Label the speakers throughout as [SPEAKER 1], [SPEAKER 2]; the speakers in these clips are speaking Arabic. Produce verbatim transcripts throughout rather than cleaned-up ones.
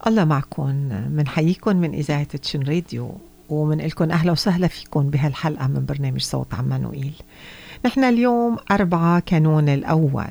[SPEAKER 1] الله معكم. منحييكم من إذاعة تشن راديو ومن لكم أهلا وسهلا فيكم بهالحلقة من برنامج صوت عمانوئيل. نحن اليوم أربعة كانون الأول،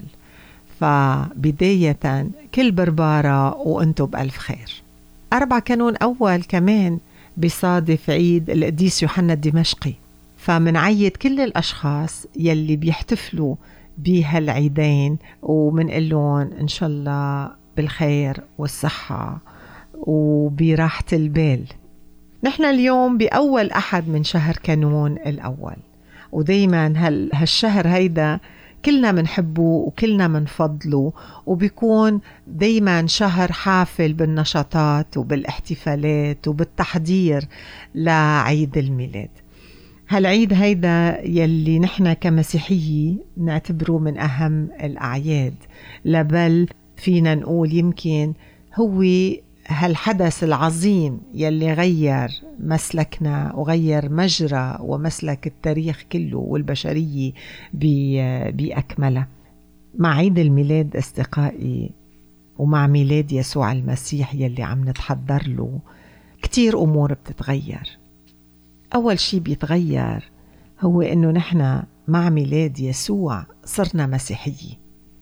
[SPEAKER 1] فبداية كل بربارة وأنتم بألف خير. أربعة كانون أول كمان بصادف عيد القديس يوحنا الدمشقي، فمنعيد كل الأشخاص يلي بيحتفلوا بهالعيدين ومنقول لهم إن شاء الله بالخير والصحة وبراحة البال. نحن اليوم بأول أحد من شهر كانون الأول، ودايما هالشهر هيدا كلنا منحبه وكلنا منفضله، وبيكون دايما شهر حافل بالنشاطات وبالاحتفالات وبالتحضير لعيد الميلاد. هالعيد هيدا يلي نحن كمسيحية نعتبره من أهم الأعياد، لبل فينا نقول يمكن هو هالحدث العظيم يلي غير مسلكنا وغير مجرى ومسلك التاريخ كله والبشرية بأكملها. مع عيد الميلاد أصدقائي ومع ميلاد يسوع المسيح يلي عم نتحضر له كتير أمور بتتغير. أول شي بيتغير هو إنه نحن مع ميلاد يسوع صرنا مسيحية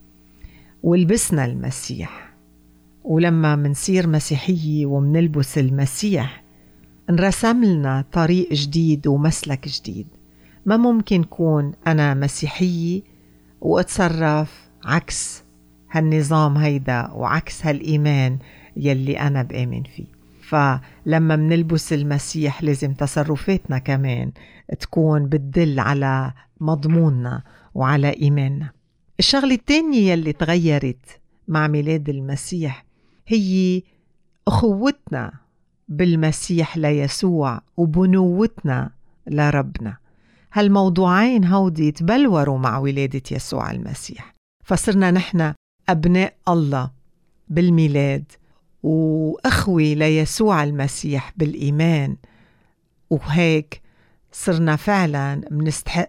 [SPEAKER 1] ولبسنا المسيح، ولما منصير مسيحية ومنلبس المسيح انرسم لنا طريق جديد ومسلك جديد. ما ممكن كون أنا مسيحية وأتصرف عكس هالنظام هيدا وعكس هالإيمان يلي أنا بآمن فيه. فلما منلبس المسيح لازم تصرفاتنا كمان تكون بتدل على مضموننا وعلى إيماننا. الشغلة التانية يلي تغيرت مع ميلاد المسيح هي أخوتنا بالمسيح ليسوع وبنوتنا لربنا. هالموضوعين هودي تبلوروا مع ولادة يسوع المسيح، فصرنا نحن أبناء الله بالميلاد وأخوة ليسوع المسيح بالإيمان، وهيك صرنا فعلا منستحق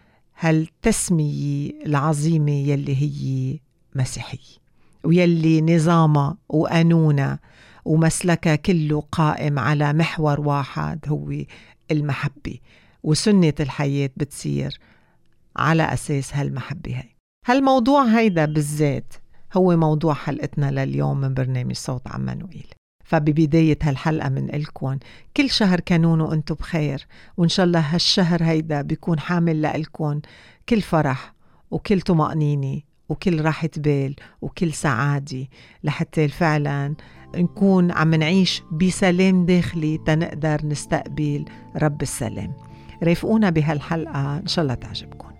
[SPEAKER 1] هالتسمية العظيمة يلي هي مسيحية، ويلي نظامها وقانونها ومسلكها كله قائم على محور واحد هو المحبة، وسنة الحياة بتصير على أساس هالمحبة. هاي هالموضوع هيدا بالذات هو موضوع حلقتنا لليوم من برنامج صوت عمانوئيل. فببداية هالحلقة من لكم كل شهر كانون وانتم بخير، وإن شاء الله هالشهر هيدا بيكون حامل لكم كل فرح وكل طمأنينة وكل راحة بال وكل سعادة، لحتى فعلا نكون عم نعيش بسلام داخلي تنقدر نستقبل رب السلام. رافقونا بهالحلقة إن شاء الله تعجبكم.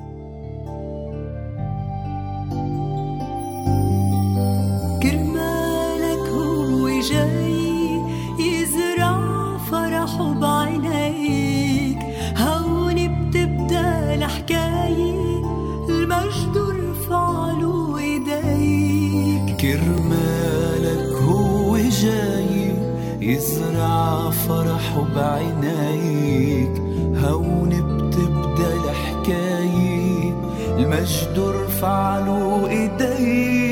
[SPEAKER 2] كرمالك هو جاي يزرع فرحه بعينيك، هون بتبدأ الحكاية المجد رفع له ايديك.
[SPEAKER 3] كرمالك هو جاي يزرع فرحه بعينيك، هون بتبدأ الحكاية المجد رفع له ايديك.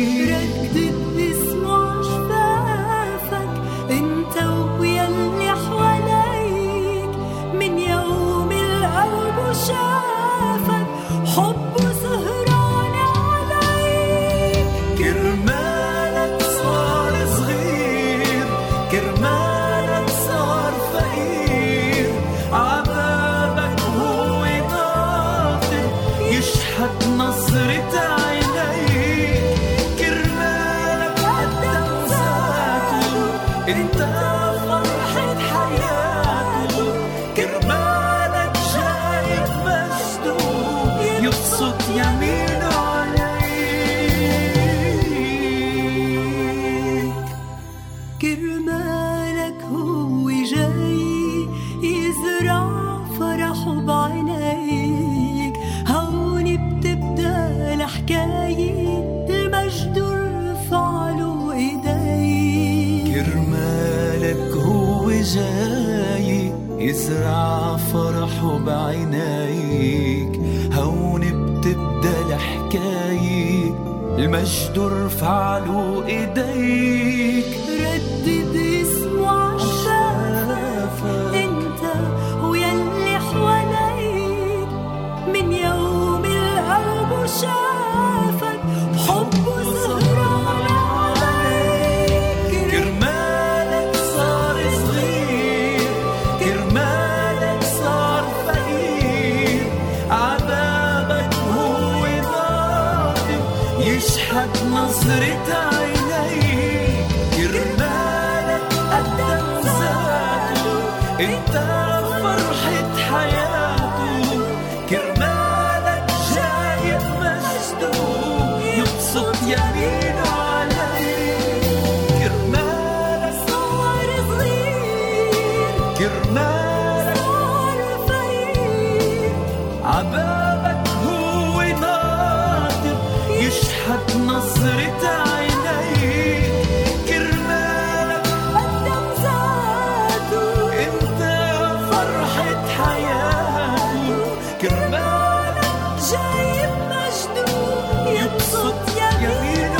[SPEAKER 2] شافك حب سهران عليك.
[SPEAKER 3] كرمالك صار صغير، كرمالك صار فقير، عذابك هو ناطر يشحت نصرة عينيك. كرمالك قدم ذاته انت فرحة حياته. كرمالك يبسط يمينه عليك.
[SPEAKER 2] كرمالك هو جاي يزرع فرحه بعينيك، هون بتبدأ الحكاية المجد رفع له ايديك.
[SPEAKER 3] كرمالك هو جاي يزرع فرحه بعينيك، هون بتبدأ الحكاية المجد رفع له ايديك.
[SPEAKER 2] رد
[SPEAKER 3] نظرة عينيك كرمالك قدم ذاته انت فرحة حياته كرمالك جايب مجده يبسط يمينه عليك كرمالك صار صغير كرمالك صار فقير عبابك هو ناطر يشحت نظرة عينيك كرمالك قدم ذاته انت فرحة حياته كرمالك جايب مجده يبسط يمينه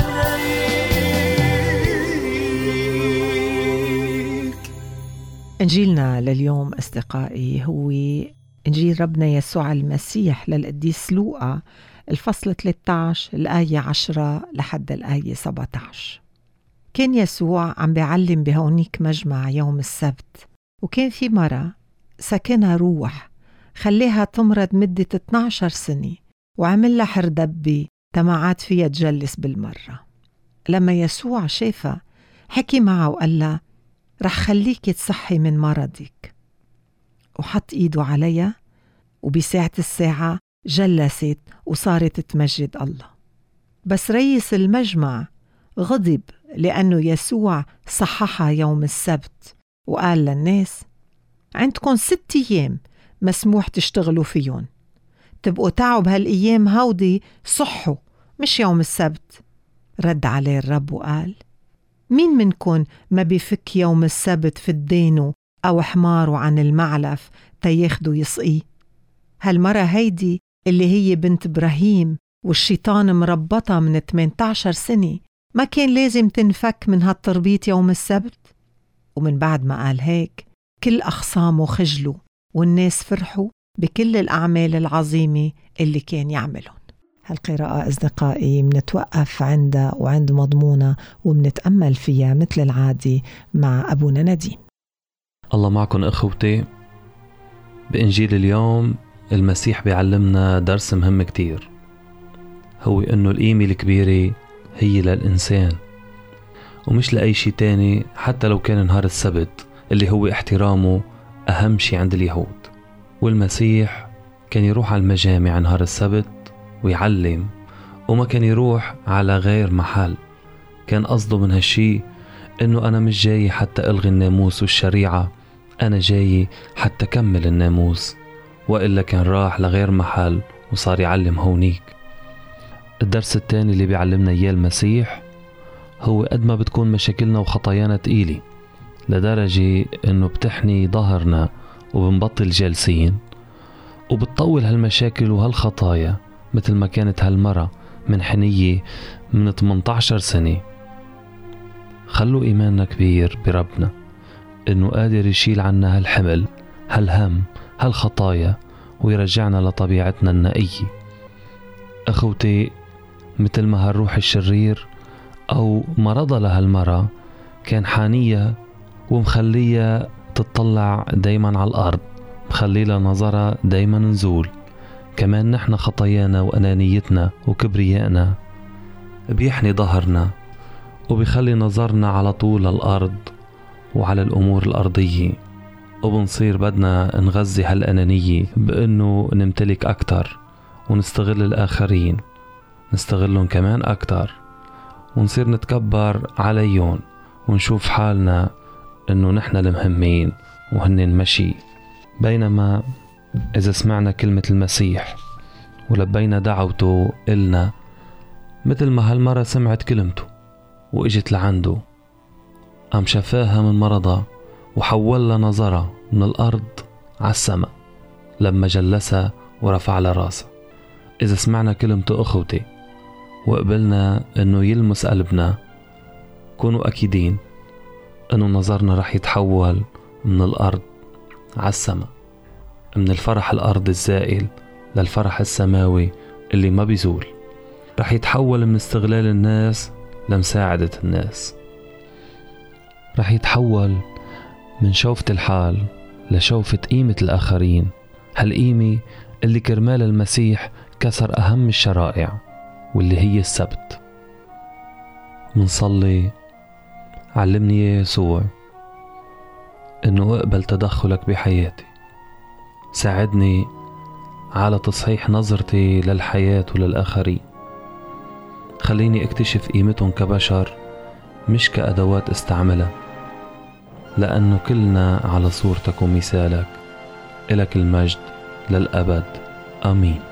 [SPEAKER 3] عليك.
[SPEAKER 1] إنجيلنا لليوم أصدقائي هو إنجيل ربنا يسوع المسيح للقديس لوقا الفصل ثلاثة عشر الآية عشرة لحد الآية سبعة عشر. كان يسوع عم بيعلم بهونيك مجمع يوم السبت، وكان في مرة سكنها روح خليها تمرض مدة اثني عشر سنة، وعمل لها حردبة تمعات فيها تجلس بالمرة. لما يسوع شافها حكي معها وقال لها رح خليك تصحي من مرضك، وحط إيده عليها، وبساعة الساعة جلست وصارت تمجد الله. بس رئيس المجمع غضب لأنه يسوع صححها يوم السبت، وقال للناس عندكم ست أيام مسموح تشتغلوا فيهم، تبقوا تعوا بهالأيام هودي صحوا مش يوم السبت. رد عليه الرب وقال مين منكم ما بيفك يوم السبت في الدينو أو حماره عن المعلف تياخدوا يسقيه؟ هالمرة هيدي اللي هي بنت إبراهيم والشيطان مربطة من ثمانية عشر سنة ما كان لازم تنفك من هالتربيط يوم السبت؟ ومن بعد ما قال هيك كل أخصامه خجلوا، والناس فرحوا بكل الأعمال العظيمة اللي كان يعملهم. هالقراءة أصدقائي منتوقف عندها وعند مضمونة ومنتأمل فيها مثل العادي مع أبونا نديم.
[SPEAKER 4] الله معكم أخوتي. بإنجيل اليوم المسيح بيعلمنا درس مهم كتير، هو إنه القيمة الكبيرة هي للإنسان ومش لأي شيء تاني، حتى لو كان نهار السبت اللي هو احترامه أهم شيء عند اليهود. والمسيح كان يروح على المجامع نهار السبت ويعلم، وما كان يروح على غير محل. كان قصده من هالشي إنه أنا مش جاي حتى ألغي الناموس والشريعة، أنا جاي حتى كمل الناموس. وإلا كان راح لغير محل وصار يعلم هونيك. الدرس الثاني اللي بيعلمنا إياه المسيح هو قد ما بتكون مشاكلنا وخطايانا تقيلة لدرجة إنه بتحني ظهرنا وبنبطل جالسين، وبتطول هالمشاكل وهالخطايا مثل ما كانت هالمرة من حنية من ثمانية عشر سنة. خلوا إيماننا كبير بربنا إنه قادر يشيل عنا هالحمل هالهم هالخطايا ويرجعنا لطبيعتنا النقية. أخوتي، مثل ما هالروح الشرير أو مرضى لهالمرة كان حانية ومخلية تتطلع دايما على الأرض، مخليلها نظرها دايما نزول. كمان نحن خطايانا وأنانيتنا وكبريائنا بيحني ظهرنا وبيخلي نظرنا على طول الأرض وعلى الأمور الأرضية، وبنصير بدنا نغذي هالأنانية بأنه نمتلك أكتر ونستغل الآخرين، نستغلهم كمان أكتر، ونصير نتكبر عليهم ونشوف حالنا أنه نحن المهمين وهن مشي. بينما إذا سمعنا كلمة المسيح ولبينا دعوته إلنا مثل ما هالمرة سمعت كلمته وإجت لعنده، قام شفاها من مرضها وحولها نظرها من الأرض على السماء لما جلسها ورفع على راسها. إذا سمعنا كلمته أخوتي وقبلنا أنه يلمس قلبنا، كونوا أكيدين أنه نظرنا رح يتحول من الأرض على السماء، من الفرح الأرض الزائل للفرح السماوي اللي ما بيزول. رح يتحول من استغلال الناس لمساعدة الناس، رح يتحول من شوفة الحال لشوفة قيمة الآخرين، هالقيمة اللي كرمال المسيح كسر أهم الشرائع واللي هي السبت. منصلي علمني يا يسوع إنه أقبل تدخلك بحياتي. ساعدني على تصحيح نظرتي للحياة وللآخرين. خليني اكتشف قيمتهم كبشر مش كأدوات استعملها، لأنه كلنا على صورتك ومثالك. إلك المجد للأبد، آمين.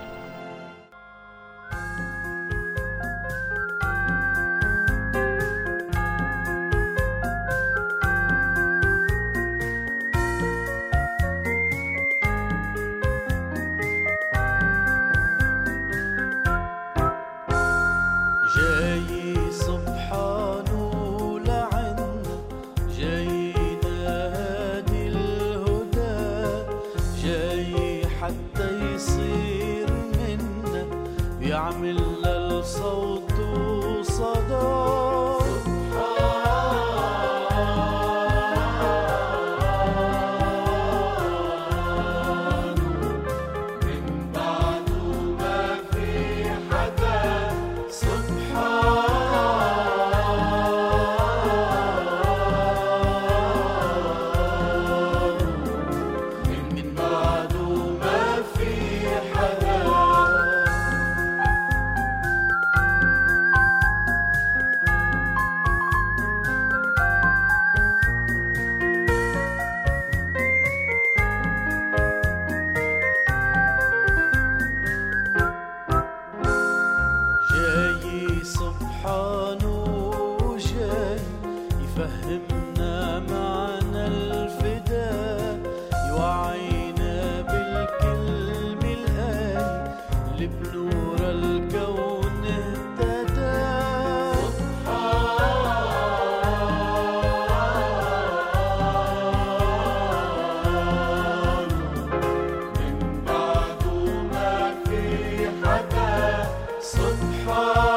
[SPEAKER 3] جاي سبحانه لعنا، جاي نادي الهدى، جاي حتى يصير منا، يعمل للصوت صدى. فهمنا معنى الفداء، يوعينا بالكلم الآية اللي بنور الكون اهتدى. من بعده ما في حدا، سبحان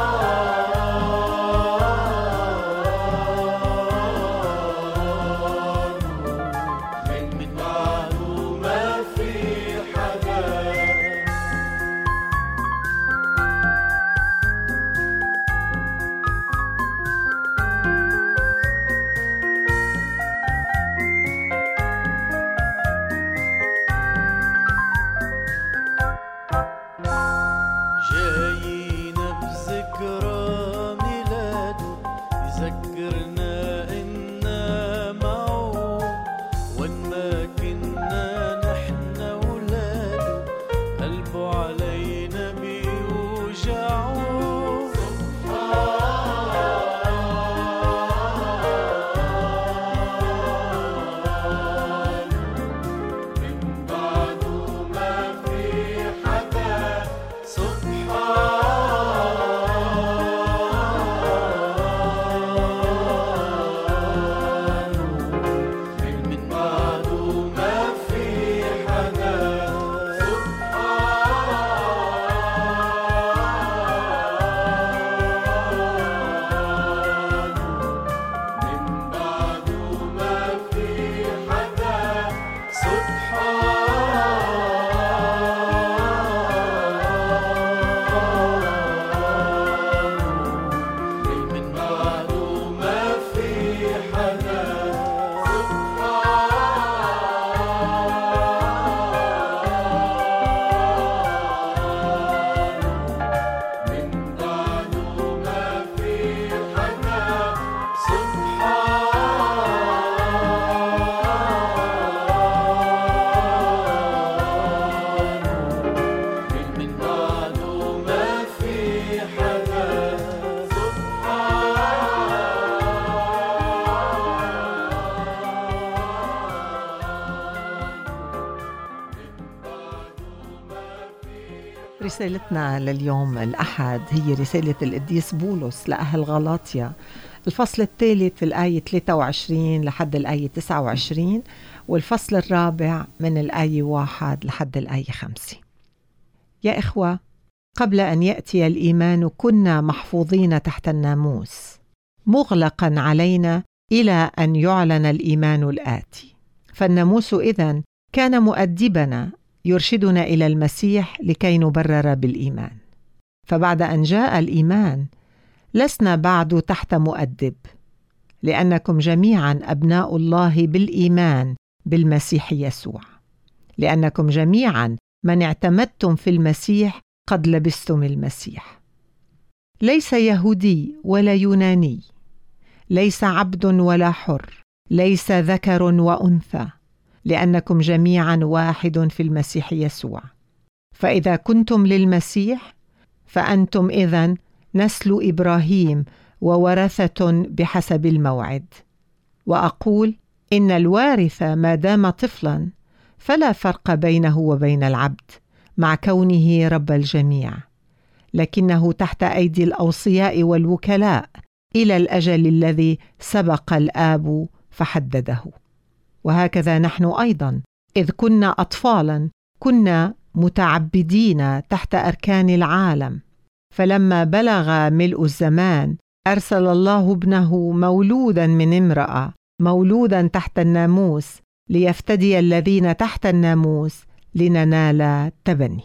[SPEAKER 3] جايينا بذكرى ميلاده، يذكرنا إنا معه، وإن ما كنا نحن ولاده، قلبه علينا بيوجعه. من بعده ما في حدا،
[SPEAKER 1] رسالتنا لليوم الأحد هي رسالة القديس بولس لأهل غلاطيا، الفصل الثالث الآية ثلاثة وعشرين لحد الآية تسعة وعشرين، والفصل الرابع من الآية واحد لحد الآية خمسة. يا إخوة، قبل أن يأتي الإيمان كنا محفوظين تحت الناموس، مغلقا علينا إلى أن يعلن الإيمان الآتي. فالناموس إذن كان مؤدبنا يرشدنا إلى المسيح لكي نبرر بالإيمان. فبعد أن جاء الإيمان لسنا بعد تحت مؤدب، لأنكم جميعا أبناء الله بالإيمان بالمسيح يسوع، لأنكم جميعا من اعتمدتم في المسيح قد لبستم المسيح. ليس يهودي ولا يوناني، ليس عبد ولا حر، ليس ذكر وأنثى، لأنكم جميعا واحد في المسيح يسوع. فإذا كنتم للمسيح فأنتم إذن نسل إبراهيم وورثة بحسب الموعد. وأقول إن الوارث ما دام طفلا فلا فرق بينه وبين العبد، مع كونه رب الجميع، لكنه تحت أيدي الأوصياء والوكلاء إلى الأجل الذي سبق الآب فحدده. وهكذا نحن أيضا إذ كنا أطفالا كنا متعبدين تحت أركان العالم، فلما بلغ ملء الزمان أرسل الله ابنه مولودا من امرأة، مولودا تحت الناموس، ليفتدي الذين تحت الناموس لننال التبني.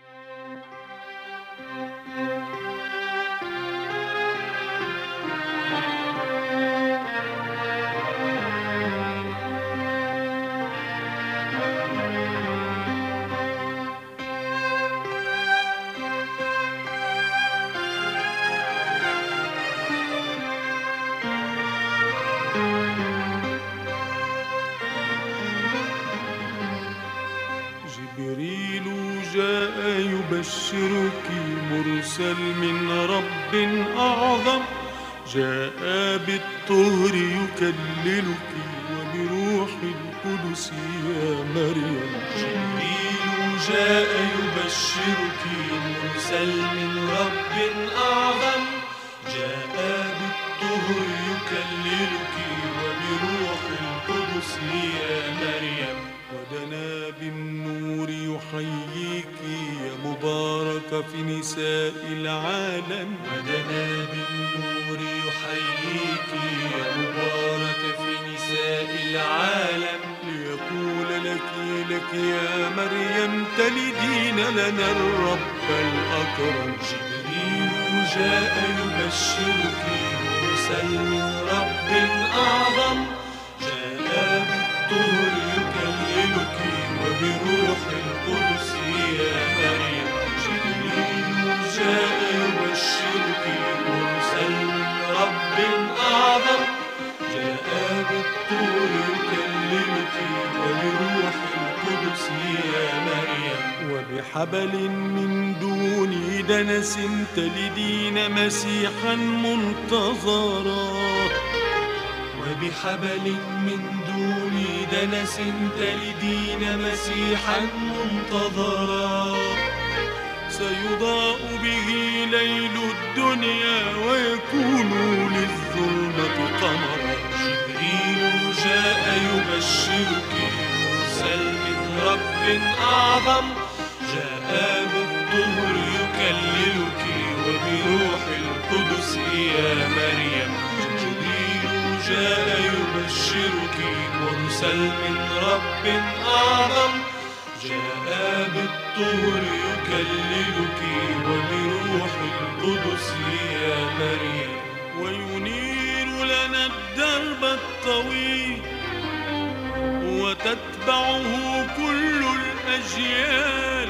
[SPEAKER 3] يبشرك مرسل من رب أعظم، جاء بالطهر يكللك وبروح القدس يا مريم.
[SPEAKER 2] جبريل جاء يبشرك مرسل من رب أعظم، جاء بالطهر يكللك وبروح القدس يا مريم.
[SPEAKER 3] ودنا بالنور يحييك يا مبارك في نساء العالم،
[SPEAKER 2] ودنا بالنور يحييك يا مبارك في نساء العالم.
[SPEAKER 3] ليقول لك لك يا مريم تلدين لنا الرب الأكرم.
[SPEAKER 2] جبريل جاء يبشرك مرسل من رب أعظم، جاء بالطهر يكللك وبروح القدس يا مريم. جبريل جاء يبشرك مرسل من رب أعظم، جاء بالطهر يكللك وبروح القدس يا مريم.
[SPEAKER 3] وبحبل من دون دنس تلدين مسيحا منتظرا،
[SPEAKER 2] وبحبل من دون دنس تلدين مسيحا منتظرا.
[SPEAKER 3] سيضاء به ليل الدنيا ويكون للظلمة قمرا.
[SPEAKER 2] جبريل جاء يبشرك مرسل من رب أعظم، جاء بالطهر يكللك وبروح القدس يا مريم. جبريل جاء يبشرك مرسل من رب أعظم، جاء بالطهر يكللك وبروح القدس يا مريم.
[SPEAKER 3] وينير لنا الدرب الطويل وتتبعه كل الأجيال،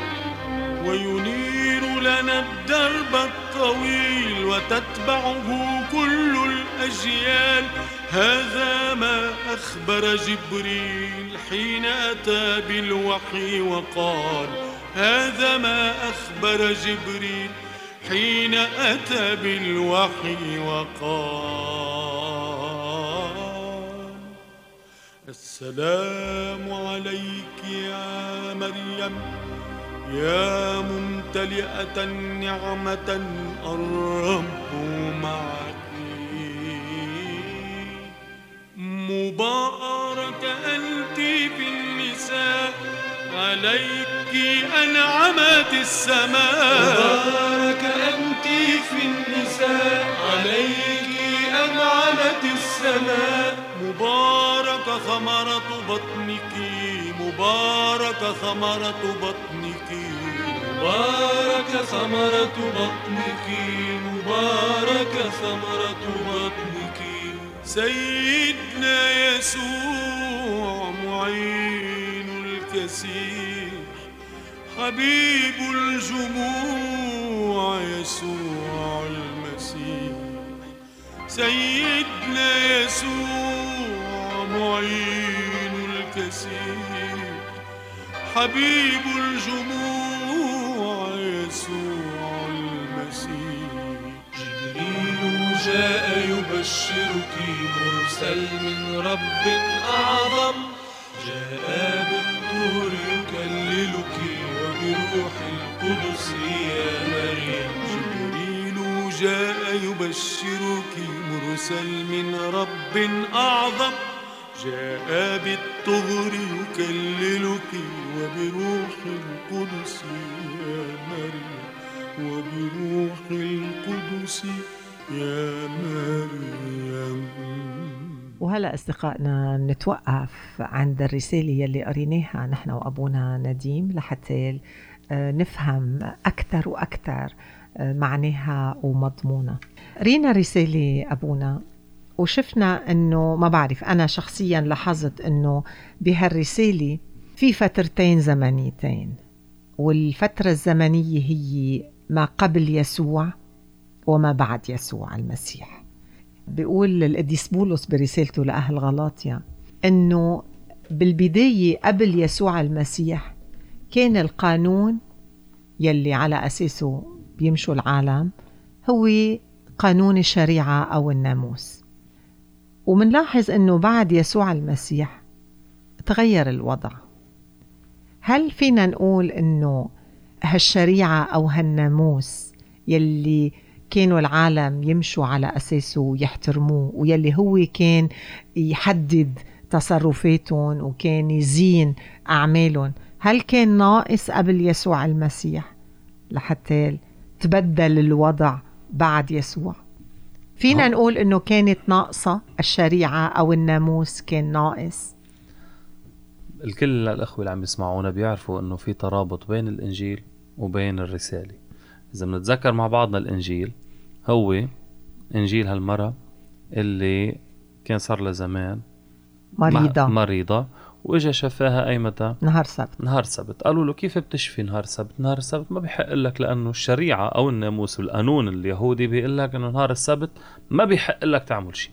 [SPEAKER 3] وينير لنا الدرب الطويل وتتبعه كل الأجيال. هذا ما أخبر جبريل حين أتى بالوحي وقال، هذا ما أخبر جبريل حين أتى بالوحي وقال. السلام عليك يا مريم يا ممتلئة نعمة الرب معك، مبارك أنت في النساء عليك أنعمت السماء.
[SPEAKER 2] مبارك أنت في النساء عليك أنعمت السماء.
[SPEAKER 3] مبارك ثمرة بطنك، مبارك ثمرة بطنك،
[SPEAKER 2] مبارك ثمرة بطنك مبارك ثمرة بطنك
[SPEAKER 3] سيدنا يسوع معين الكثير حبيب الجموع يسوع المسيح سيدنا يسوع معين الكثير حبيب الجموع يسوع المسيح
[SPEAKER 2] جبريل جاء يبشرك مرسل من رب أعظم جاء بالطهر يكللك وبروح القدس يا مريم
[SPEAKER 3] جبريل جاء يبشرك مرسل من رب أعظم جاء بالطهر يكللك وبروح القدس يا مريم وبروح القدس يا مريم.
[SPEAKER 1] وهلأ أصدقائنا نتوقف عند الرسالة يلي قريناها نحن وأبونا نديم لحتى نفهم أكثر وأكثر معناها ومضمونها. قرينا رسالة أبونا وشفنا أنه ما بعرف أنا شخصيا لاحظت أنه بهالرسالة في فترتين زمنيتين، والفترة الزمنية هي ما قبل يسوع وما بعد يسوع المسيح. بيقول القديس بولس برسالته لأهل غلاطيا أنه بالبداية قبل يسوع المسيح كان القانون يلي على أساسه بيمشوا العالم هو قانون الشريعة أو الناموس، ومنلاحظ أنه بعد يسوع المسيح تغير الوضع. هل فينا نقول أنه هالشريعة أو هالناموس يلي كانوا العالم يمشوا على أساسه ويحترموه ويلي هو كان يحدد تصرفاتهم وكان يزين أعمالهم، هل كان ناقص قبل يسوع المسيح لحتى تبدل الوضع بعد يسوع؟ فينا أوه. نقول إنه كانت ناقصة الشريعة أو الناموس كان ناقص.
[SPEAKER 4] الكل الأخوة اللي عم يسمعونا بيعرفوا إنه في ترابط بين الإنجيل وبين الرسالة. إذا بنتذكر مع بعضنا الإنجيل هو إنجيل هالمرة اللي كان صار له زمان
[SPEAKER 1] مريضة
[SPEAKER 4] مريضة وإجا شفاها أي متى؟
[SPEAKER 1] نهار سبت.
[SPEAKER 4] نهار سبت. قالوا له كيف بتشفي نهار سبت؟ نهار السبت ما بيحق لك، لأنه الشريعة أو الناموس والقانون اليهودي بيقول لك إنه نهار السبت ما بيحق لك تعمل شيء.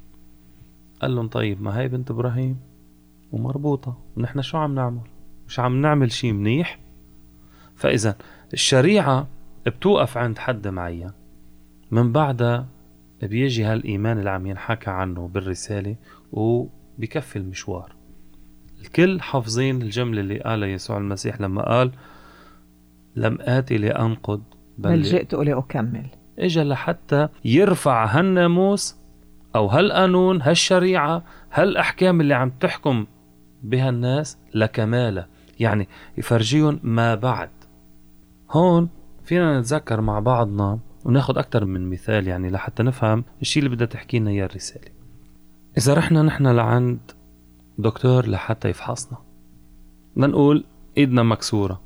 [SPEAKER 4] قال لهم طيب ما هي بنت إبراهيم ومربوطة ونحن شو عم نعمل؟ مش عم نعمل شيء منيح؟ فإذا الشريعة بتوقف عند حد معين، من بعدها بيجي هالإيمان اللي عم ينحكى عنه بالرسالة وبيكفي المشوار. الكل حافظين الجملة اللي قالها يسوع المسيح لما قال لم آتي لأنقض
[SPEAKER 1] بل, بل جئت لأكمل.
[SPEAKER 4] إجا لحتى يرفع هالناموس أو هالقانون هالشريعة هالأحكام اللي عم تحكم بها الناس لكمالة، يعني يفرجيهم ما بعد. هون فينا نتذكر مع بعضنا وناخد أكتر من مثال يعني لحتى نفهم الشيء اللي بدها تحكينا إياه الرسالة. إذا رحنا نحن لعند دكتور لحتى يفحصنا، نقول إيدنا مكسورة،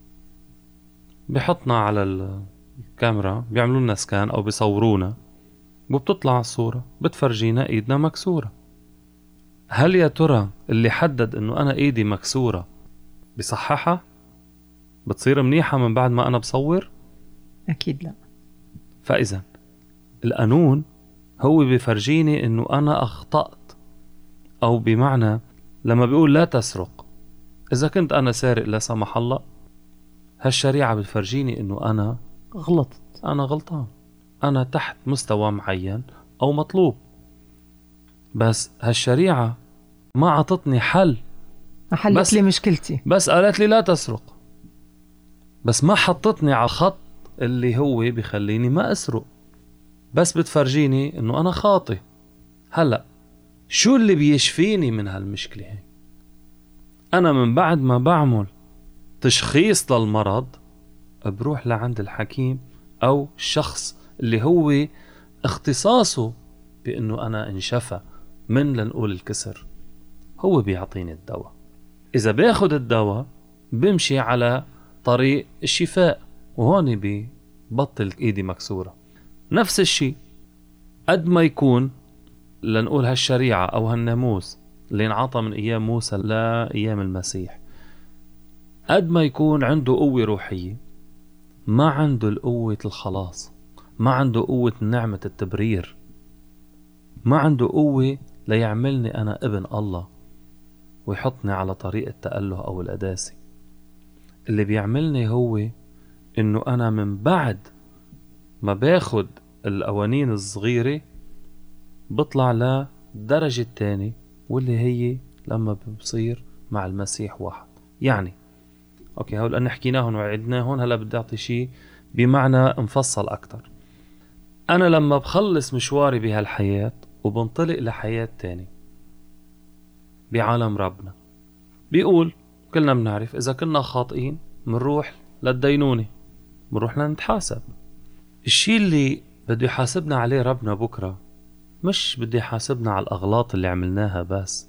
[SPEAKER 4] بيحطنا على الكاميرا بيعملوا لنا سكان أو بيصورونا وبتطلع الصورة بتفرجينا إيدنا مكسورة. هل يا ترى اللي حدد إنه أنا إيدي مكسورة بصححها؟ بتصير منيحة من بعد ما أنا بصور؟
[SPEAKER 1] أكيد لا.
[SPEAKER 4] فإذا القانون هو بيفرجيني إنه أنا أخطأت، أو بمعنى لما بيقول لا تسرق، إذا كنت أنا سارق لا سمح الله، هالشريعة بتفرجيني إنه أنا
[SPEAKER 1] غلطت،
[SPEAKER 4] أنا غلطان، أنا تحت مستوى معين أو مطلوب. بس هالشريعة ما عطتني حل،
[SPEAKER 1] ما حلت لي مشكلتي،
[SPEAKER 4] بس قالت لي لا تسرق، بس ما حطتني على خط اللي هو بيخليني ما أسرق، بس بتفرجيني إنه أنا خاطئ. هلأ شو اللي بيشفيني من هالمشكلة هي؟ أنا من بعد ما بعمل تشخيص للمرض بروح لعند الحكيم أو الشخص اللي هو اختصاصه بأنه أنا انشفى من لنقول الكسر، هو بيعطيني الدواء. إذا باخد الدواء بمشي على طريق الشفاء، وهون ببطل ايدي مكسورة. نفس الشيء قد ما يكون لنقول هالشريعة أو هالناموس اللي انعطى من أيام موسى لأيام المسيح، قد ما يكون عنده قوة روحية، ما عنده القوة الخلاص، ما عنده قوة نعمة التبرير، ما عنده قوة ليعملني أنا ابن الله ويحطني على طريق التأله أو القداسة. اللي بيعملني هو إنه أنا من بعد ما باخد القوانين الصغيرة بطلع للدرجة الثانية، واللي هي لما بصير مع المسيح واحد. يعني أوكي، هؤلاء أن حكيناهن وعدناهن، هلا بدي أعطي شيء بمعنى مفصل أكتر. أنا لما بخلص مشواري بهالحياة وبنطلق لحياة تاني بعالم ربنا، بيقول كلنا بنعرف إذا كنا خاطئين منروح للدينونة، منروح لنتحاسب. الشيء اللي بده يحاسبنا عليه ربنا بكرة مش بده يحاسبنا على الأغلاط اللي عملناها بس،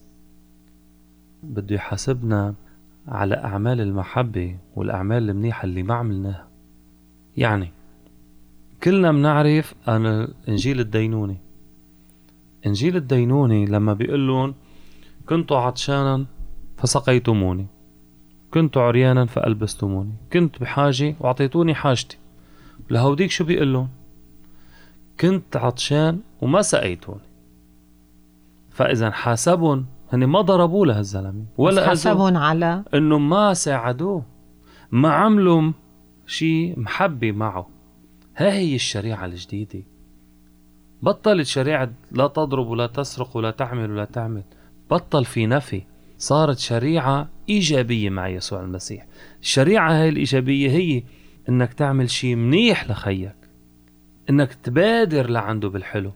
[SPEAKER 4] بده يحاسبنا على أعمال المحبة والأعمال المنيحة اللي ما عملناها. يعني كلنا بنعرف أن إنجيل الدينونة، إنجيل الدينونة لما بيقولون كنت عطشانا فسقيتموني، كنت عريانا فألبستموني، كنت بحاجة وعطيتوني حاجتي. لهوديك شو بيقولون؟ كنت عطشان وما سقيتوني. فإذا حاسبون، هني ما ضربوا له الزلمة ولا
[SPEAKER 1] حاسبون على
[SPEAKER 4] إنه ما ساعدوه، ما عملوا شيء محبة معه. ها هي الشريعة الجديدة. بطلت شريعة لا تضرب ولا تسرق ولا تعمل ولا تعمل، بطل في نفي، صارت شريعة إيجابية مع يسوع المسيح. الشريعة هاي الإيجابية هي إنك تعمل شيء منيح لخيك، إنك تبادر لعنده بالحلو.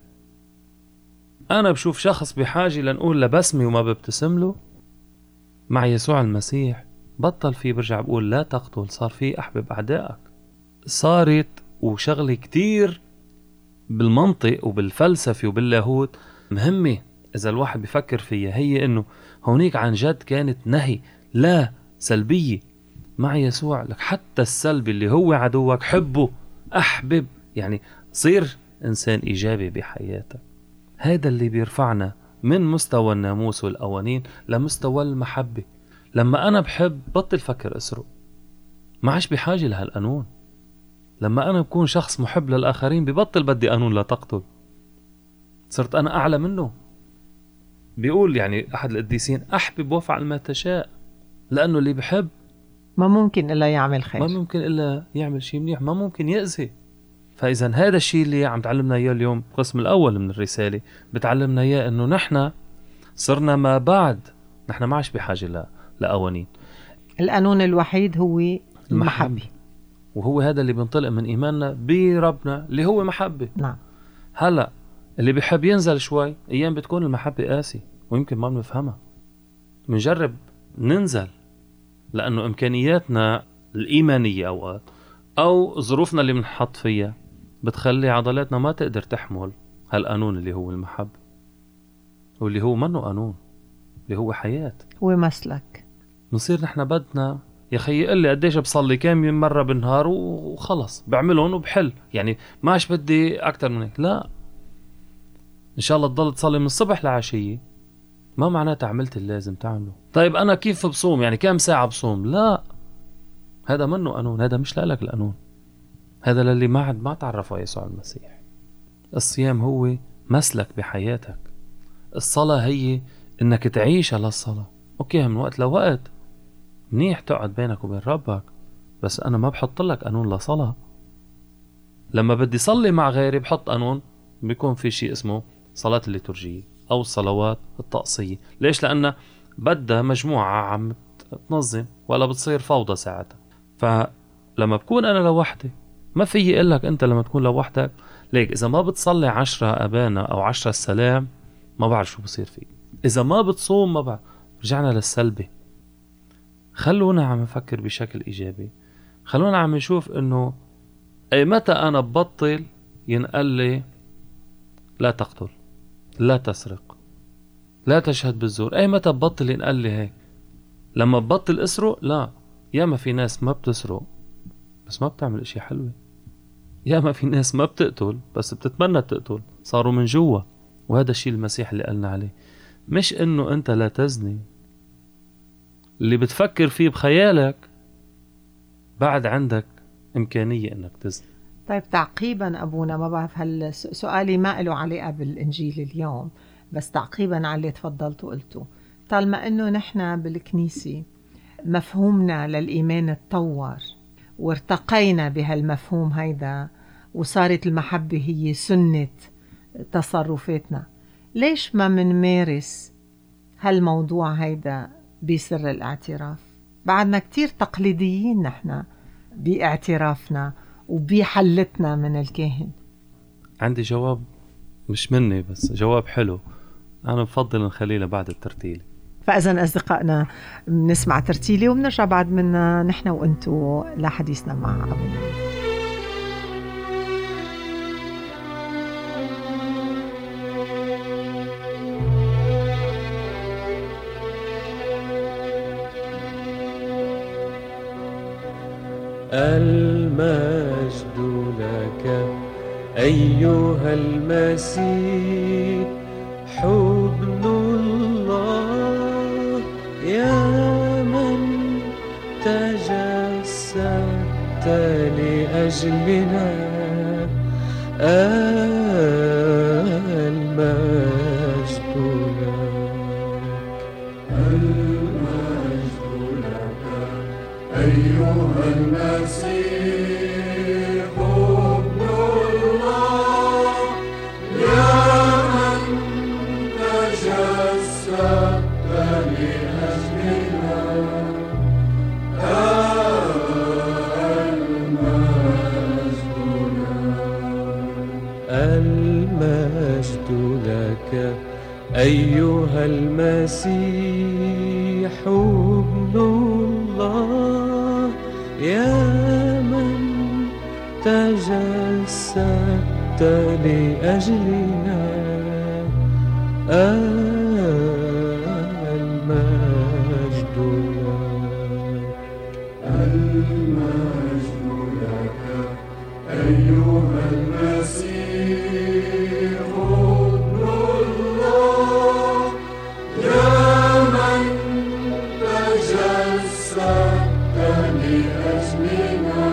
[SPEAKER 4] أنا بشوف شخص بحاجة لنقول لبسمي وما ببتسم له، مع يسوع المسيح بطل فيه. برجع بقول لا تقتل، صار فيه أحبب أعدائك. صارت وشغلة كتير بالمنطق وبالفلسفة وباللاهوت مهمة إذا الواحد بيفكر فيها، هي إنه هونيك عن جد كانت نهي لا سلبية. مع يسوع لك حتى السلبي اللي هو عدوك حبه، أحبب، يعني صير إنسان إيجابي بحياتك. هذا اللي بيرفعنا من مستوى الناموس والقوانين لمستوى المحبة. لما أنا بحب بطل فكر أسرق، ما عاش بحاجة لهالقانون. لما أنا بكون شخص محب للآخرين ببطل بدي قانون لا تقتل، صرت أنا أعلى منه. بيقول يعني أحد القديسين أحبب وافعل ما تشاء، لأنه اللي بحب
[SPEAKER 1] ما ممكن إلا يعمل خير،
[SPEAKER 4] ما ممكن إلا يعمل شيء منيح، ما ممكن يأذي. فإذا هذا الشيء اللي عم تعلمنا إياه اليوم القسم الأول من الرسالة، بتعلمنا إياه إنه نحن صرنا ما بعد، نحن ما عاش بحاجة لقوانين.
[SPEAKER 1] القانون الوحيد هو المحبة،
[SPEAKER 4] المحبة. وهو هذا اللي بنطلق من إيماننا بربنا اللي هو محبة.
[SPEAKER 1] نعم.
[SPEAKER 4] هلأ اللي بيحب ينزل شوي أيام بتكون المحبة قاسي ويمكن ما بنفهمها، بنجرب ننزل لأنه إمكانياتنا الإيمانية أوقات أو ظروفنا اللي بنحط فيها بتخلي عضلاتنا ما تقدر تحمل هالقانون اللي هو المحبة، واللي هو منه قانون، اللي هو حياة،
[SPEAKER 1] هو مسلك.
[SPEAKER 4] نصير نحن بدنا يا خي يقول لي قديش بصلي كام مرة بالنهار وخلص بعملهم وبحل، يعني ماش بدي أكتر من هيك. لا، إن شاء الله تضل تصلي من الصبح لعشية، ما معناته عملت اللازم تعمله. طيب أنا كيف بصوم؟ يعني كام ساعة بصوم؟ لا، هذا منه قانون، هذا مش لك القانون، هذا للي ما عد ما تعرفه يسوع المسيح. الصيام هو مسلك بحياتك. الصلاة هي إنك تعيش على الصلاة. أوكي، من وقت لوقت منيح تقعد بينك وبين ربك، بس أنا ما بحط لك قانون لصلاة. لما بدي صلي مع غيري بحط قانون، بيكون في شيء اسمه صلاة الليتورجية أو الصلوات الطقسية. ليش؟ لأن بدها مجموعة عم تنظم ولا بتصير فوضى ساعتها. فلما بكون أنا لوحدي ما في يقلك أنت لما تكون لوحدك ليك إذا ما بتصلي عشرة أبانا أو عشرة السلام ما بعرف شو بصير فيك. إذا ما بتصوم ما بعرف. رجعنا للسلبي. خلونا عم نفكر بشكل إيجابي. خلونا عم نشوف إنه أي متى أنا ببطل ينقل لي لا تقتل، لا تسرق، لا تشهد بالزور. أي متى ببطل ينقل لي هيك؟ لما ببطل أسرق؟ لا، ياما في ناس ما بتسرق بس ما بتعمل اشي حلوة، ياما في ناس ما بتقتل بس بتتمنى تقتل، صاروا من جوا. وهذا الشيء المسيح اللي قلنا عليه، مش انه انت لا تزني، اللي بتفكر فيه بخيالك بعد عندك امكانية انك تزني.
[SPEAKER 1] طيب تعقيبا أبونا، ما بعرف هل سؤالي ما له علاقة بالإنجيل اليوم، بس تعقيبا على اللي تفضلت وقلته، طالما أنه نحن بالكنيسة مفهومنا للإيمان اتطور وارتقينا بهالمفهوم هيدا وصارت المحبة هي سنة تصرفاتنا، ليش ما منمارس هالموضوع هيدا بسر الاعتراف؟ بعدنا كتير تقليديين نحن باعترافنا وبحلتنا من الكاهن.
[SPEAKER 4] عندي جواب مش مني بس جواب حلو، أنا بفضل نخليه بعد الترتيل.
[SPEAKER 1] فإذا أصدقائنا نسمع ترتيلي وبنرجع بعد منا نحن وأنتو لحديثنا مع أبونا.
[SPEAKER 3] المجد لك أيها المسيح حبن الله، يا من تجسدت لأجلنا. المجد لك أيها المسيح ابن الله، يا من تجسدت لأجلنا. المجد لك أيها المسيح ابن الله، يا من تجسدت لأجلنا. المجد لك المجد لك أيها المسيح ابن الله، يا من تجسدت لأجلنا.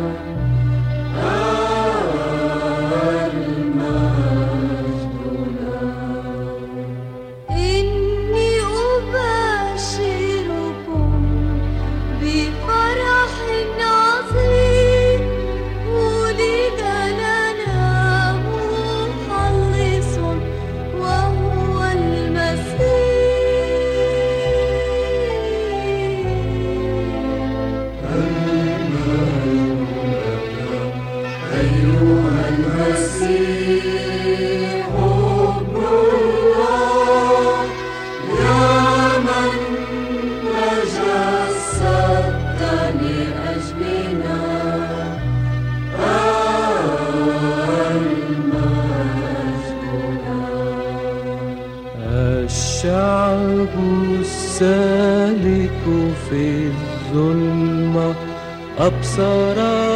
[SPEAKER 3] الشعب السالك في الظلمة أبصر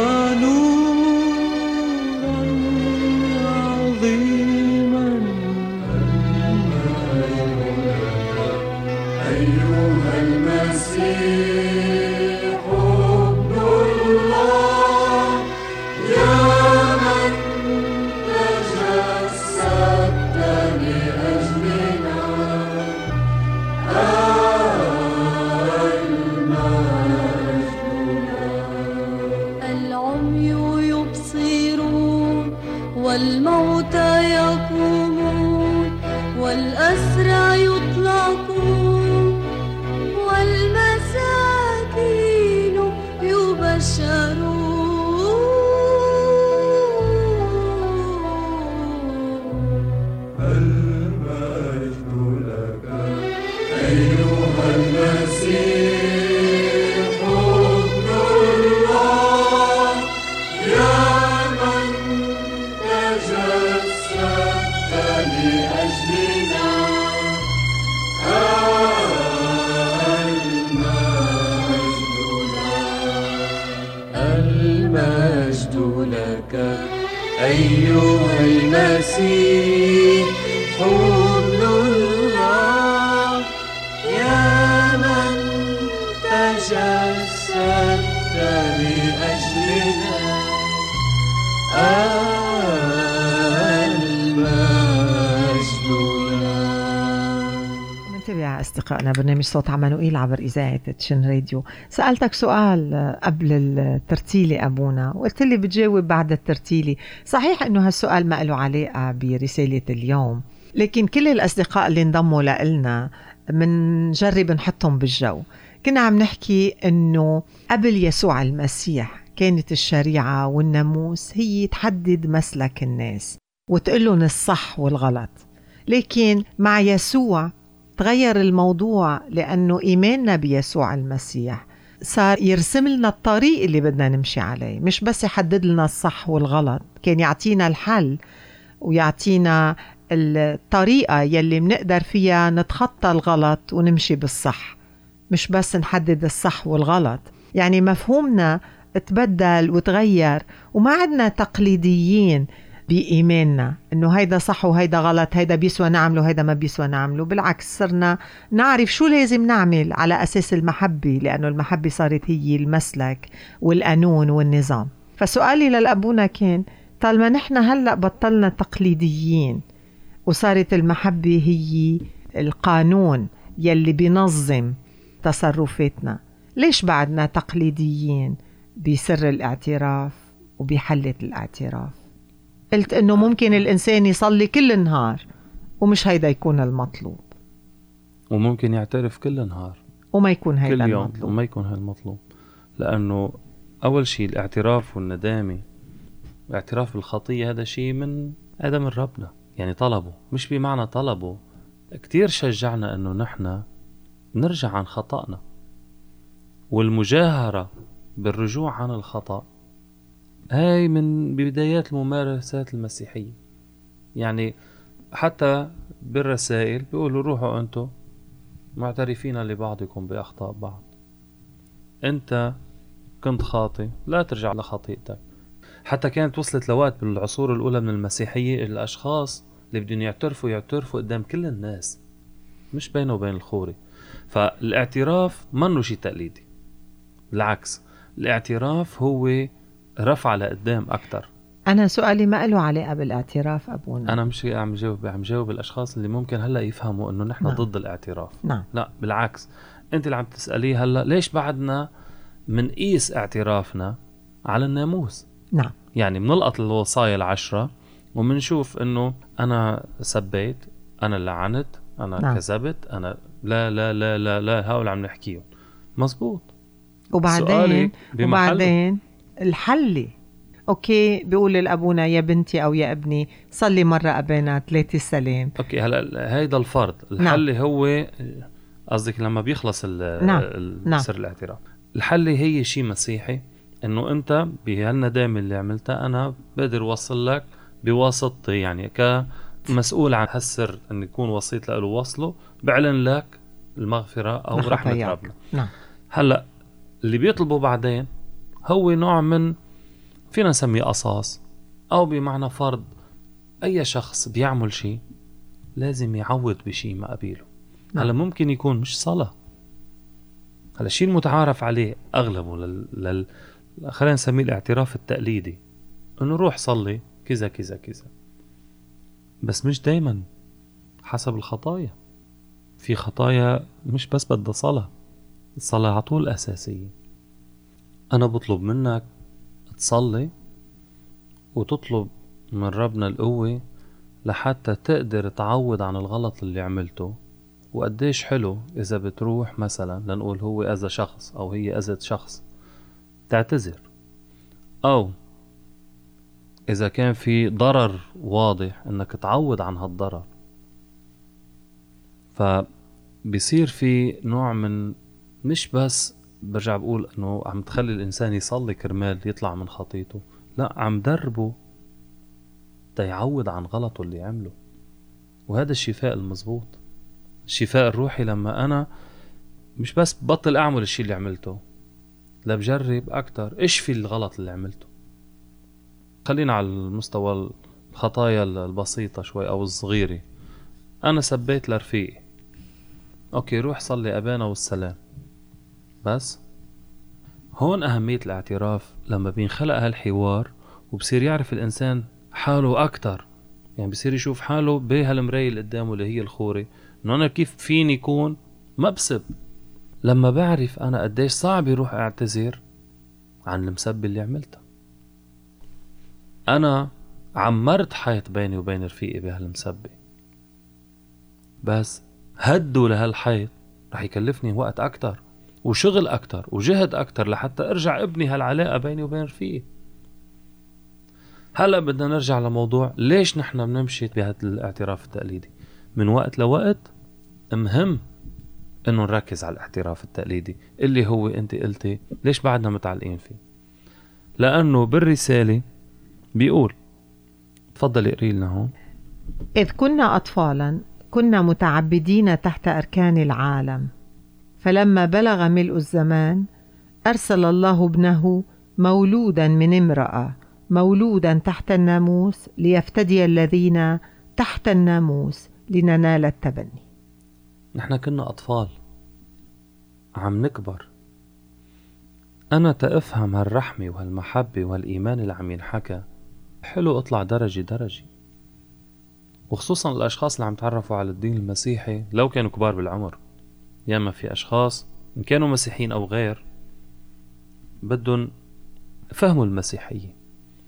[SPEAKER 3] نورا عظيما. أيها المسيح ابن الله، يا من تجسدت لأجلنا. العمي أيها المسيح حضن الله يا من تجسدت لأجلنا المجد لك.
[SPEAKER 1] منتبه أصدقائنا برنامج صوت عمانوئيل عبر إذاعة تشن راديو. سألتك سؤال قبل الترتيلة أبونا وقلت لي بتجاوب بعد الترتيلة. صحيح أنه هالسؤال ما له علاقة برسالة اليوم، لكن كل الأصدقاء اللي انضموا لنا منجرب نحطهم بالجو. كنا عم نحكي أنه قبل يسوع المسيح كانت الشريعة والناموس هي تحدد مسلك الناس وتقلهم الصح والغلط، لكن مع يسوع تغير الموضوع، لأنه إيماننا بيسوع المسيح صار يرسم لنا الطريق اللي بدنا نمشي عليه، مش بس يحدد لنا الصح والغلط، كان يعطينا الحل ويعطينا الطريقة يلي منقدر فيها نتخطى الغلط ونمشي بالصح، مش بس نحدد الصح والغلط. يعني مفهومنا تبدل وتغير، وما عدنا تقليديين بإيماننا إنه هيدا صح وهيدا غلط، هيدا بيسوى نعمله هيدا ما بيسوى نعمله. بالعكس صرنا نعرف شو لازم نعمل على أساس المحبة، لأنه المحبة صارت هي المسلك والقانون والنظام. فسؤالي للأبونا كان طالما نحن هلأ بطلنا تقليديين وصارت المحبة هي القانون يلي بينظم تصرفاتنا، ليش بعدنا تقليديين بسر الاعتراف وبحلة الاعتراف؟ قلت انه ممكن الانسان يصلي كل النهار ومش هيدا يكون المطلوب،
[SPEAKER 4] وممكن يعترف كل نهار
[SPEAKER 1] وما يكون هيدا
[SPEAKER 4] كل يوم
[SPEAKER 1] المطلوب.
[SPEAKER 4] وما يكون هيدا المطلوب، لأنه أول شيء الاعتراف والندامة، الاعتراف بالخطية هذا شيء من هذا من ربنا، يعني طلبه، مش بمعنى طلبه. كتير شجعنا أنه نحن نرجع عن خطأنا، والمجاهرة بالرجوع عن الخطأ هاي من بدايات الممارسات المسيحية. يعني حتى بالرسائل بيقولوا روحوا أنتوا معترفين لبعضكم بأخطاء بعض، أنت كنت خاطئ لا ترجع لخطيئتك. حتى كانت وصلت لوقت بالعصور الأولى من المسيحية الأشخاص اللي بدهم يعترفوا يعترفوا قدام كل الناس، مش بينه وبين الخوري. فالاعتراف منه شيء تقليدي، بالعكس الاعتراف هو رفع لقدام أكتر.
[SPEAKER 1] أنا سؤالي ما له علاقة بالاعتراف أبونا.
[SPEAKER 4] أنا مش عم جاوب عم جاوب الأشخاص اللي ممكن هلأ يفهموا إنه نحن
[SPEAKER 1] نعم.
[SPEAKER 4] ضد الاعتراف.
[SPEAKER 1] نعم.
[SPEAKER 4] لا بالعكس، أنت اللي عم تسأليه هلأ ليش بعدنا منقيس اعترافنا على الناموس.
[SPEAKER 1] نعم.
[SPEAKER 4] يعني منلقط الوصايا العشرة ومنشوف إنه أنا سبيت، أنا لعنت، أنا
[SPEAKER 1] نعم.
[SPEAKER 4] كذبت، أنا لا لا لا لا لا هؤلاء عم نحكيهم مزبوط.
[SPEAKER 1] وبعدين وبعدين الحل اوكي بيقول الابونا يا بنتي او يا ابني صلي مره ابانا ثلاثه السلام.
[SPEAKER 4] اوكي هلا هيدا الفرض. الحل نعم. هو قصدك لما بيخلص نعم. سر الاعتراف. الحل هي شيء مسيحي، انه انت بهالندامه اللي عملتها انا بقدر اوصل لك بواسطتي، يعني كمسؤول عن هالسر ان يكون وسيط له وصله، بعلن لك المغفره او رحمه ربنا.
[SPEAKER 1] نعم.
[SPEAKER 4] هلا اللي بيطلبوا بعدين هو نوع من فينا نسميه قصاص، او بمعنى فرض. اي شخص بيعمل شيء لازم يعوض بشيء ما قبيله. هلا ممكن يكون مش صلاة، هلا الشيء المتعارف عليه اغلبه لل, لل... خلينا نسميه الاعتراف التقليدي، انه روح صلي كذا كذا كذا، بس مش دايما حسب الخطايا. في خطايا مش بس بدها صلاة، الصلاة على طول اساسية. انا بطلب منك تصلي وتطلب من ربنا القوة لحتى تقدر تعوض عن الغلط اللي عملته. وقديش حلو إذا بتروح مثلا لنقول هو أذى شخص أو هي أذت شخص تعتذر، أو إذا كان في ضرر واضح إنك تعوض عن هالضرر. فبيصير في نوع من مش بس برجع بقول انه عم تخلي الانسان يصلي كرمال يطلع من خطيته، لا عم دربه تيعوض عن غلطه اللي عمله. وهذا الشفاء المزبوط، الشفاء الروحي، لما انا مش بس بطل اعمل الشيء اللي عملته، لا بجرب اكتر اشفي الغلط اللي عملته. خلينا على المستوى الخطايا البسيطة شوي أو الصغيرة. أنا سبيت لرفيقي، أوكي روح صلي أبانا والسلام. بس هون أهمية الاعتراف، لما بينخلق هالحوار وبصير يعرف الإنسان حاله أكتر، يعني بصير يشوف حاله بهالمراية اللي قدامه اللي هي الخوري، إنه أنا كيف فيني يكون مبسب لما بعرف أنا قديش صعب يروح أعتذر عن المسبة اللي عملتها. أنا عمرت حيط بيني وبين رفيقي بهالمسبة، بس هدوا لهالحيط رح يكلفني وقت أكتر وشغل أكتر وجهد أكتر لحتى أرجع ابني هالعلاقة بيني وبين رفيقي. هلأ بدنا نرجع لموضوع ليش نحن بنمشي بهذا الاعتراف التقليدي. من وقت لوقت مهم إنه نركز على الاعتراف التقليدي اللي هو أنت قلتي ليش بعدنا متعلقين فيه، لأنه بالرسالة بيقول، تفضل اقري لنا هون.
[SPEAKER 1] إذ كنا أطفالا كنا متعبدين تحت أركان العالم، فلما بلغ ملء الزمان أرسل الله ابنه مولودا من امرأة مولودا تحت الناموس ليفتدي الذين تحت الناموس لننال التبني.
[SPEAKER 4] نحن كنا أطفال عم نكبر. أنا تأفهم هالرحمة وهالمحبة وهالإيمان اللي عم ينحكى، حلو أطلع درجة درجة، وخصوصا الأشخاص اللي عم تعرفوا على الدين المسيحي لو كانوا كبار بالعمر. ياما في أشخاص إن كانوا مسيحيين أو غير بدهم فهموا المسيحية،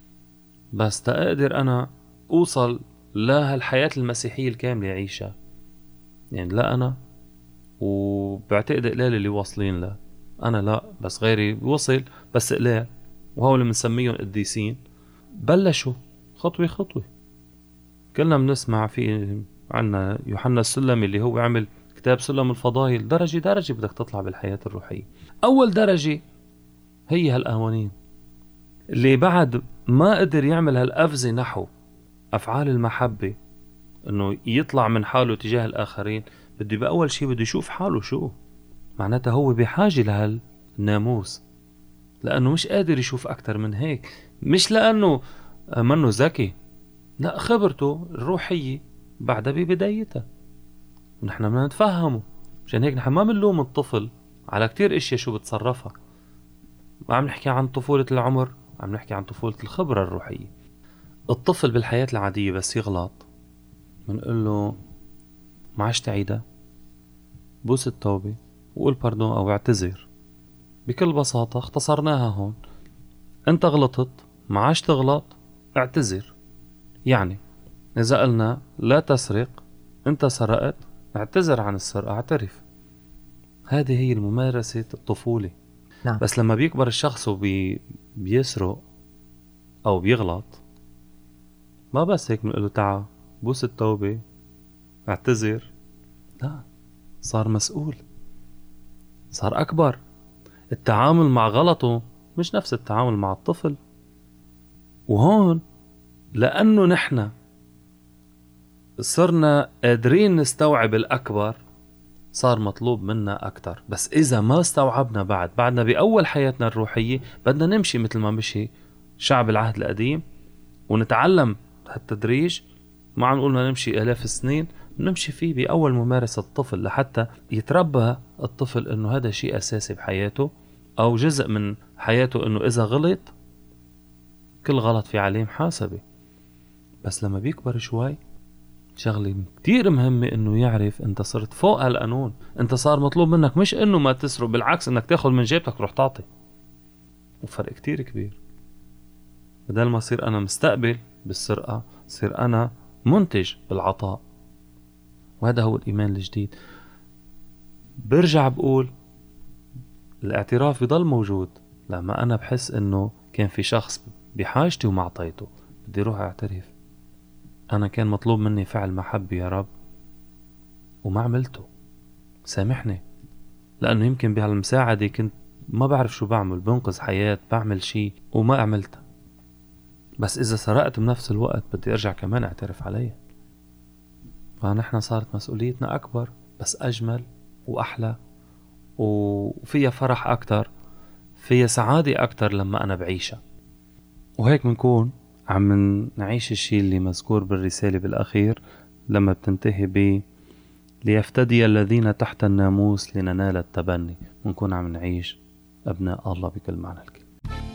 [SPEAKER 4] بس تقدر أنا أوصل لهالحياة المسيحية الكاملة يعيشها، يعني لا أنا وبعتقد قلال اللي واصلين له، أنا لا بس غيري وصل بس قلال، وهو اللي منسميهم قديسين بلشوا خطوة خطوة. كلنا بنسمع في عنا يوحنا السلمي اللي هو عمل كتاب سلم الفضائل، درجة درجة بدك تطلع بالحياة الروحية. أول درجة هي هالقوانين، اللي بعد ما قدر يعمل هالقفزة نحو أفعال المحبة إنه يطلع من حاله تجاه الآخرين، بده بأول شيء بده يشوف حاله شو معناتها. هو بحاجة لهالناموس لأنه مش قادر يشوف أكتر من هيك، مش لأنه منه ذكي، لا، خبرته الروحية بعدها ببدايتها. نحن بدنا نتفهمه، مشان هيك نحن ما بنلوم الطفل على كتير اشياء شو بتصرفها. ما عم نحكي عن طفولة العمر، عم نحكي عن طفولة الخبرة الروحية. الطفل بالحياة العادية بس يغلط بنقول له ما عادش تعيدها، بوس التوبة وقول باردون أو اعتذر. بكل بساطة اختصرناها هون، انت غلطت ما عادش تغلط، اعتذر. يعني إذا قلنا لا تسرق، انت سرقت، اعتذر عن السرقة، اعترف. هذه هي الممارسة الطفولة.
[SPEAKER 1] نعم.
[SPEAKER 4] بس لما بيكبر الشخص وبيسرق أو بيغلط، ما بس هيك بنقول له تعا بوس التوبة اعتذر، لا، صار مسؤول، صار أكبر. التعامل مع غلطه مش نفس التعامل مع الطفل. وهون لأنه نحن صرنا قادرين نستوعب الأكبر، صار مطلوب منا أكتر. بس إذا ما استوعبنا بعد بعدنا بأول حياتنا الروحية، بدنا نمشي مثل ما مشي شعب العهد القديم ونتعلم هالتدريج. ما عم نقولنا نمشي آلاف السنين، نمشي فيه بأول ممارسة الطفل لحتى يتربى الطفل إنه هذا شيء أساسي بحياته أو جزء من حياته، إنه إذا غلط كل غلط في عليه محاسبة. بس لما بيكبر شوي شغلة كتير مهمة إنه يعرف أنت صرت فوق هالقانون، أنت صار مطلوب منك مش إنه ما تسرق، بالعكس إنك تاخد من جيبتك تروح تعطي. وفرق كتير كبير. بدل ما صير أنا مستقبل بالسرقة، صير أنا منتج بالعطاء. وهذا هو الإيمان الجديد. برجع بقول الاعتراف يضل موجود لما أنا بحس إنه كان في شخص بحاجتي وما عطيته، بدي روح أعترف. أنا كان مطلوب مني فعل محبة يا رب وما عملته، سامحني. لأنه يمكن بهالمساعدة كنت ما بعرف شو بعمل، بنقذ حياة، بعمل شيء وما عملته. بس إذا سرقت بنفس الوقت بدي أرجع كمان أعترف عليه. فنحن صارت مسؤوليتنا أكبر بس أجمل وأحلى، وفيها فرح أكتر، فيها سعادة أكتر لما أنا بعيشها. وهيك بنكون عم نعيش الشيء اللي مذكور بالرسالة بالأخير لما بتنتهي ب ليفتدي الذين تحت الناموس لننال التبني، ونكون عم نعيش أبناء الله بكل معنى الكلمة.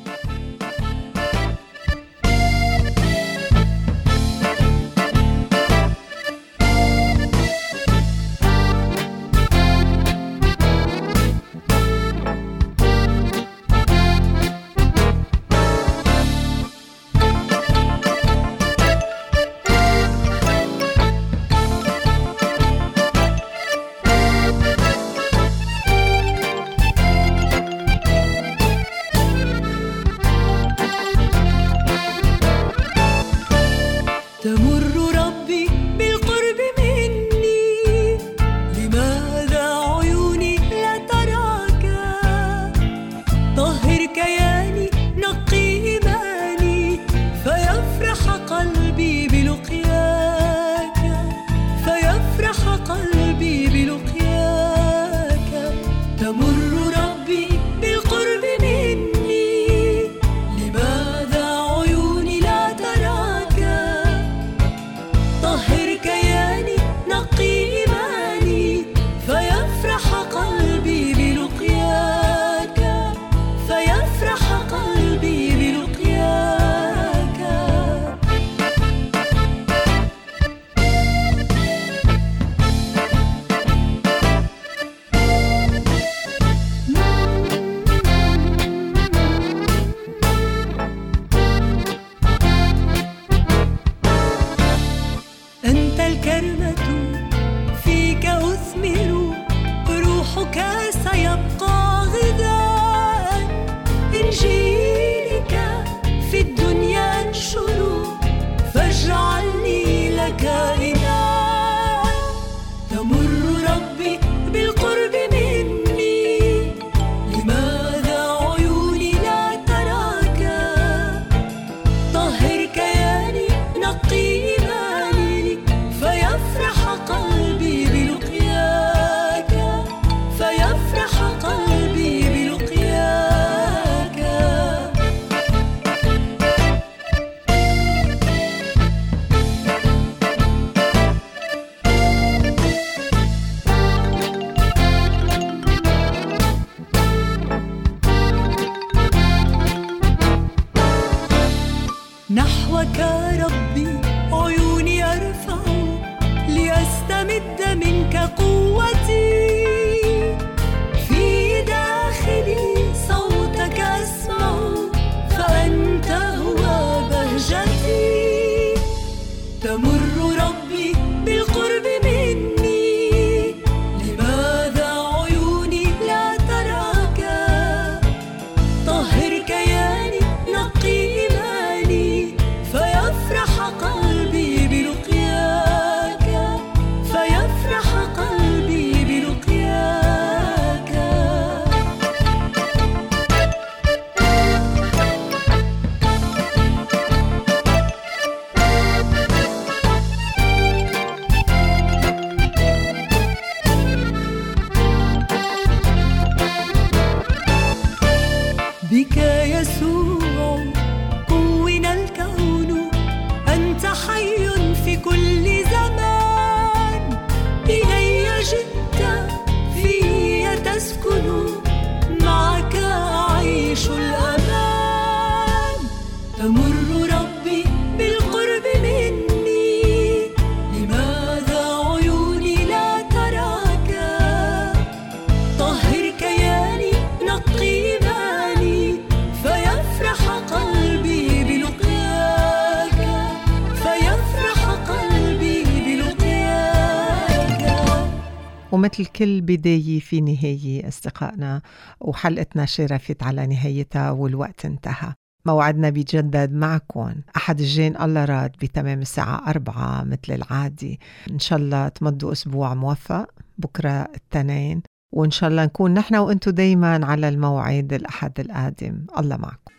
[SPEAKER 1] ومثل كل بداية في نهاية أصدقائنا، وحلقتنا شرفت على نهايتها والوقت انتهى. موعدنا بيتجدد معكم أحد الجين الله راد بتمام الساعة أربعة مثل العادي. إن شاء الله تمضوا أسبوع موفق. بكرة التنين، وإن شاء الله نكون نحن وإنتو دايما على الموعد الأحد القادم. الله معكم.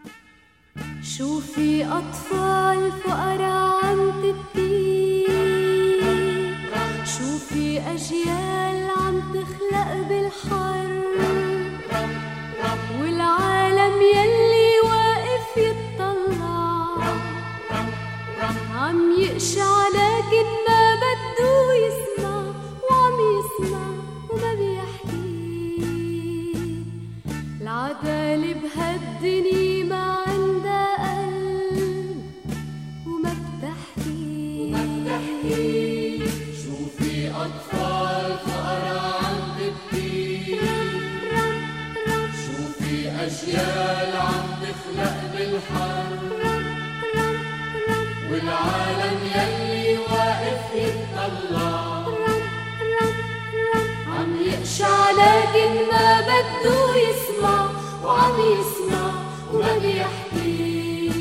[SPEAKER 5] شوفي أطفال فقراء عم تبكي، شوفي أجيال عم تخلق بالحرب، والعالم يلي واقف يتطلع العدالة بهالدنيا ما عندها قلب وما بتحكي وما بتحكي.
[SPEAKER 3] شوفي أطفال فقراء عم تبكي، شوفي أجيال عم تخلق بالحر، والعالم يلي واقف يتطلع
[SPEAKER 5] عم يقشع لكن ما بده يسمع، وعم يسمع وما بيحكي.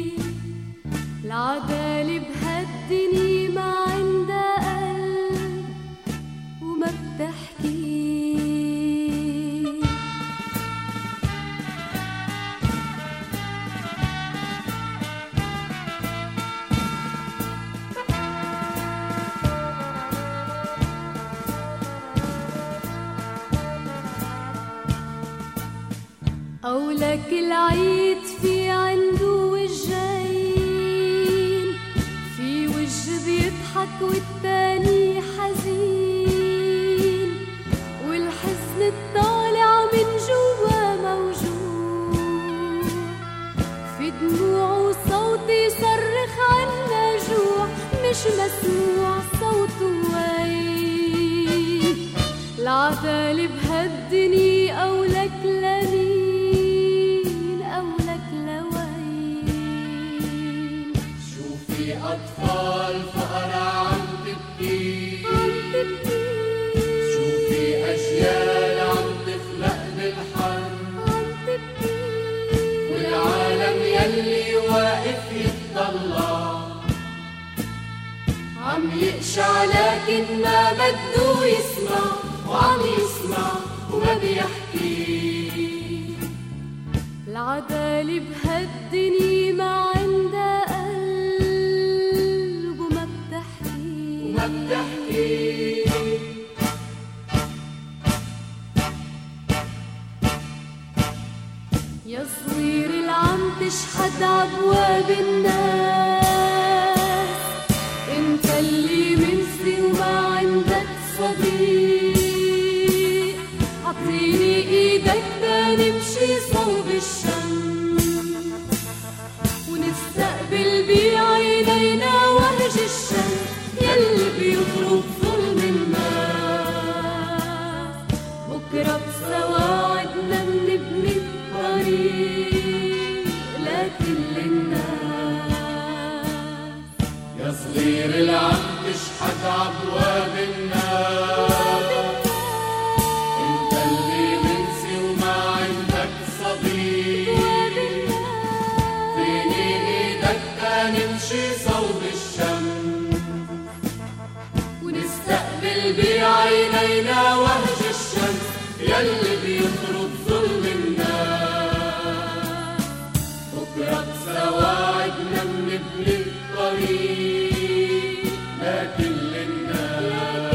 [SPEAKER 5] العدالة بهالدنيا ما عندها قلب وما بتحكي. أولك العيد في عنده وجهين، في وجه بيضحك والتاني حزين، والحزن الطالع من جوا موجوع، في دموع وصوت يصرخ عنا جوع، مش مسموع صوته وين. العدالة بهالدنيا أولك لمين
[SPEAKER 3] أطفال فقراء عم تبكي، شوفي أجيال عم تخلق بالحر، والعالم يلي واقف يتطلع عم يقشع لكن ما بده يسمع، وعم يسمع وما بيحكي.
[SPEAKER 5] العدالة بهالدنيا ما عندها قلب وما بتحكي
[SPEAKER 3] وما بتحكي.
[SPEAKER 5] يا صغير اللي عم تشحد عبواب الناس، انت اللي منسي وما عندك صديق، عطيني ايدك تنمشي صوب الشمس، ونستقبل بعينينا وهج الشمس يلي بيضرب ظلم الناس. بكرة بسواعدنا بنبني الطريق لكل الناس.
[SPEAKER 3] يا صغير اللي عم تشحت عبواب الناس، انت اللي منسي وما عندك صديق، فيني ايدك تنمشي صوب الشمس، ونستقبل بعينينا وهج الشمس يلي بيطرد ظلم الناس. بكرة بسواعدنا بنبني الطريق لكل الناس.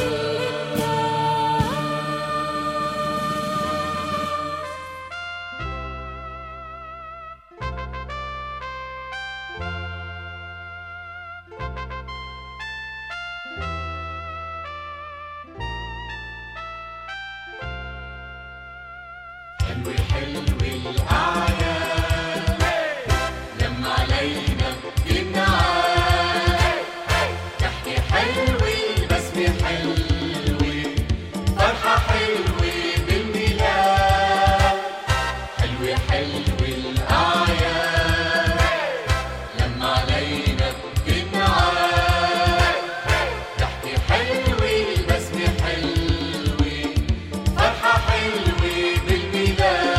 [SPEAKER 3] حلوة حلوة الأعياد لما علينا بنعاد، ضحكة حلوة بسمة حلوة فرحة حلوة بالميلاد. حلوة حلوة الأعياد لما علينا بنعاد، ضحكة حلوة بسمة حلوة فرحة حلوة بالميلاد.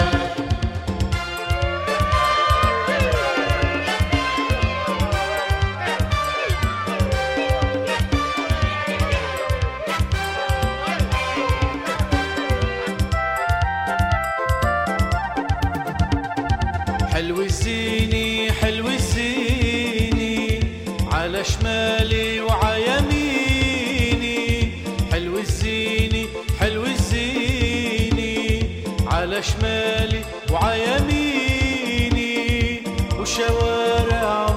[SPEAKER 2] حلو الزيني حلو الزيني على شمالي وعلى يميني، حلو الزيني حلو الزيني على شمالي وعلى يميني، وشوارع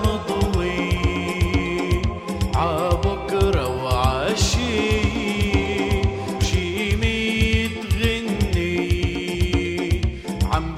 [SPEAKER 2] مضوي عبكرة وعشي، شي ميت غني عم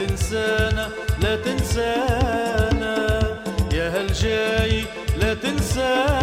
[SPEAKER 2] تنسانا لا تنسانا يا هالجاي لا تنسانا